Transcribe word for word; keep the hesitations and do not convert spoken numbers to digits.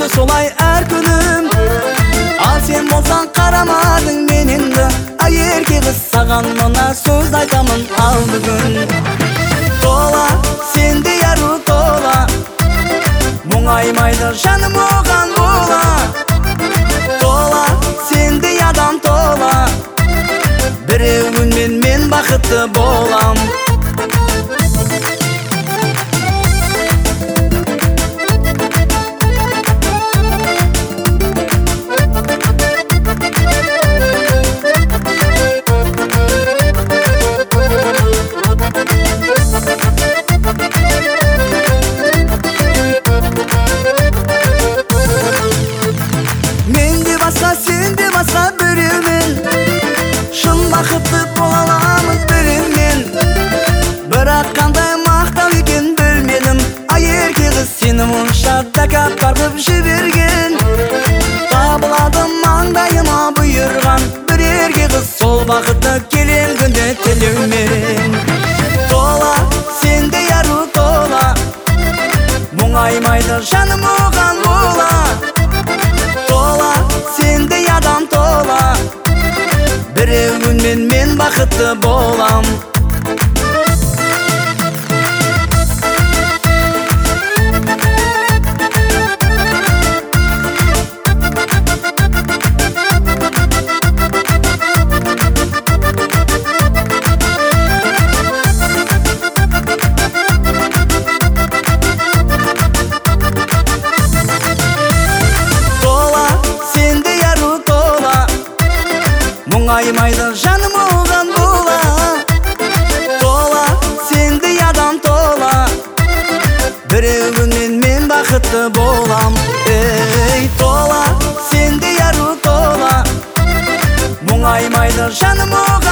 Oldu solay әр күнім. Ал сен болсаң қарамадың меніңді. Ай ерке қыз саған мына сөз айтамын ал бүгін. Тола, сенде ару тола, мұңаймайды жаным оған бола. Тола, сенде адам тола, біреуіңмен мен бақытты болам. Сенде басқа біреумен шын бақытты бола аламыз біреумен. Бірақ қандай мақтау екен білмедім. Ай ерке қыз сені мұнша тәкаппар қып жіберген. Табылады маңдайыма бұйырған бір ерке қыз, сол бақытты келем күнде тілеумен. Тола, сенде ару тола, мұңаймайды жаным оған бола. Тола, сенде адам тола, біреуіңмен мен бақытты болам. Мұңаймайды жаным оған бола. Тола, сенде адам тола, біреуіңмен мен бақытты болам. Ей, тола, сенде ару тола, мұңаймайды жаным оған